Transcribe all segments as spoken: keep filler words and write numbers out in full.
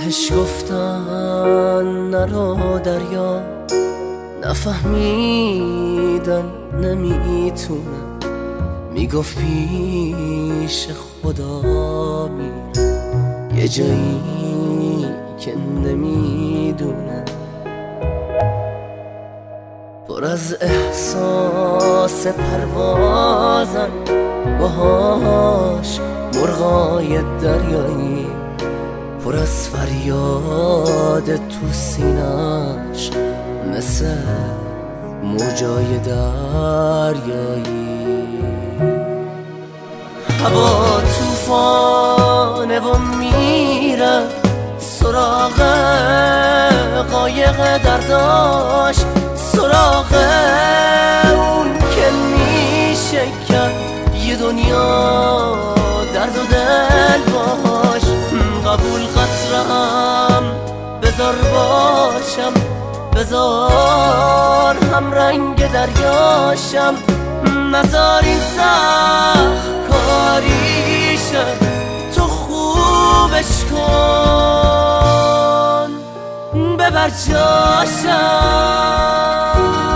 بهش گفتن نرو دریا، نفهمیدن نمیتونه، میگفت پیش خدا میره یه جایی که نمیدونه. پر از احساس پروازن باهاش مرغای دریایی، پر از فریاد تو سینش مثل موجای دریایی. هوا توفانه و میره سراغ قایق درداش، سراغ اون که میشه کرد یه دنیا درد و دل باش. قبول قطرم بذار باشم، بذار هم رنگ دریاشم، نذار این سخت کاریشه، تو خوبش کن ببر جاشم.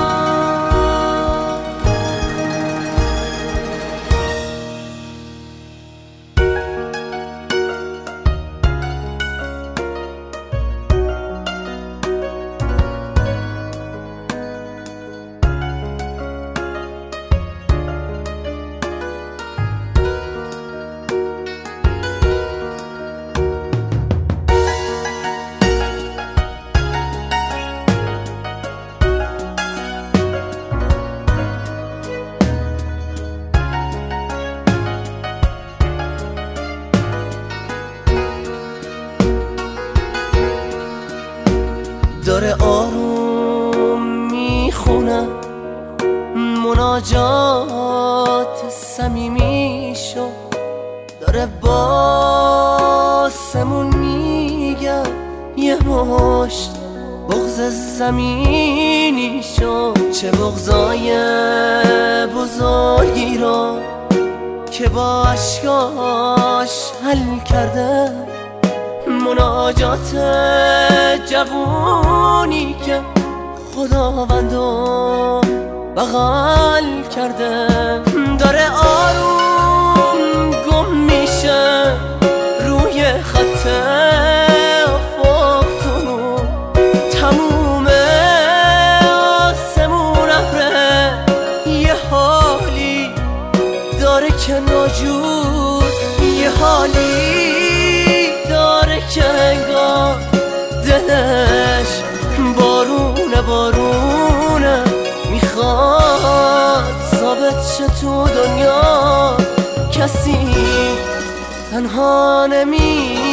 داره آروم میخونه مناجات صمیمیشو، داره باسمون میگه یه مشت بغض زمینیشو. چه بغضای بزرگی رو که با عشقاش حل کرده، مناجات جوونی که خداوندو بغل کرده. داره آروم گم میشه روی خط افقتونو، تموم آسمون ابره یه حالی داره که ناجور، یه حالی داره که انگار دلش بارونه بارونه، میخواد ثابت شه تو دنیا کسی تنها نمی